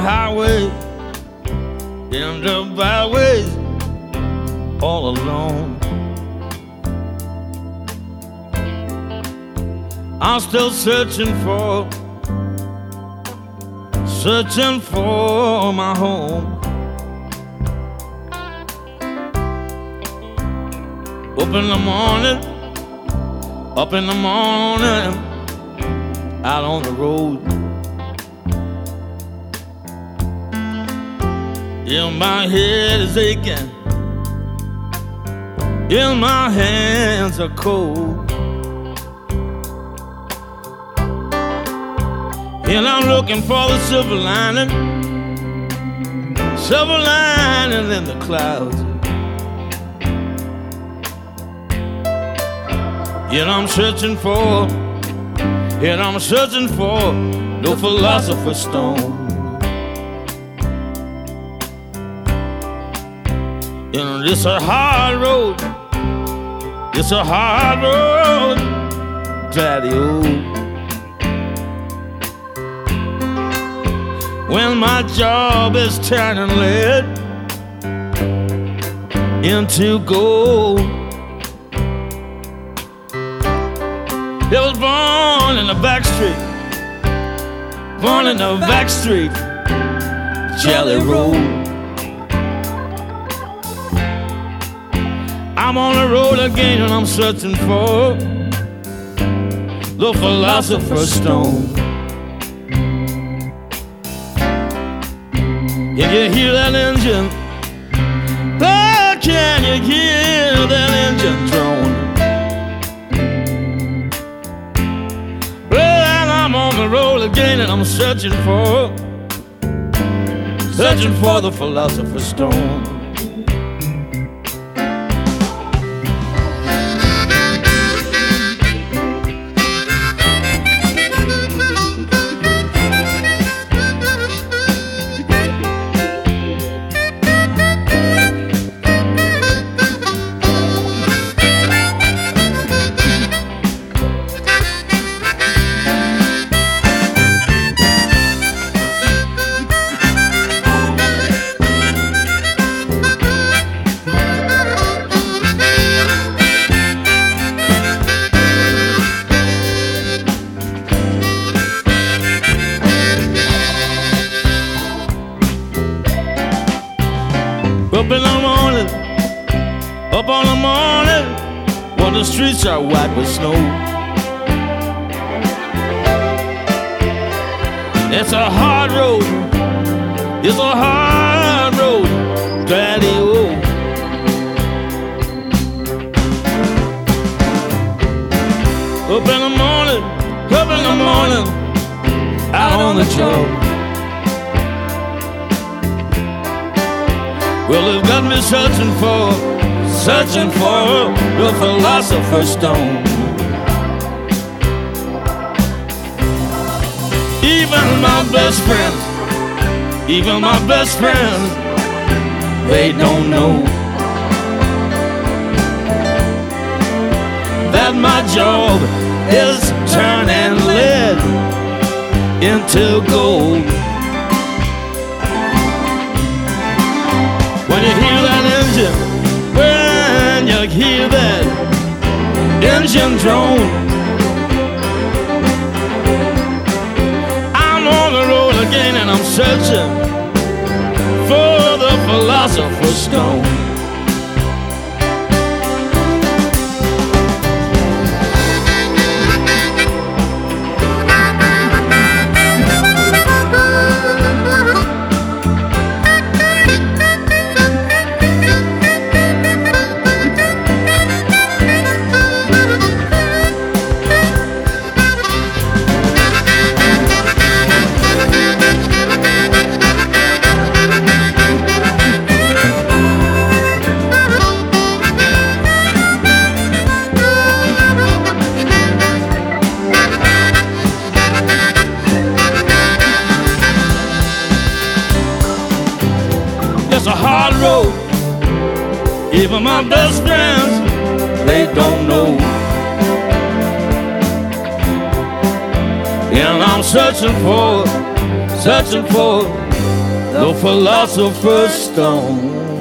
highway, in the byways, all alone. I'm still searching for my home. Up in the morning, out on the road. Yeah, my head is aching, yeah, my hands are cold. And I'm looking for the silver lining in the clouds. And I'm searching for no philosopher's stone. And it's a hard road, Daddy, oh. When my job is turning lead into gold. It was born in the back street, Jelly Roll. I'm on the road again and I'm searching for the philosopher's stone. Can you hear that engine? Oh, can you hear that engine drone? Well, I'm on the road again and I'm searching for the philosopher's stone. Up on the morning, when the streets are white with snow. It's a hard road, Daddy, oh. Up in the morning, out on the job. Well, they've got me searching for the philosopher's stone. Even my best friends, they don't know that my job is turning lead into gold. When you hear that engine, when you hear that engine drone, I'm on the road again and I'm searching for the philosopher's stone. It's a hard road, even my best friends, they don't know. And I'm searching for the philosopher's stone.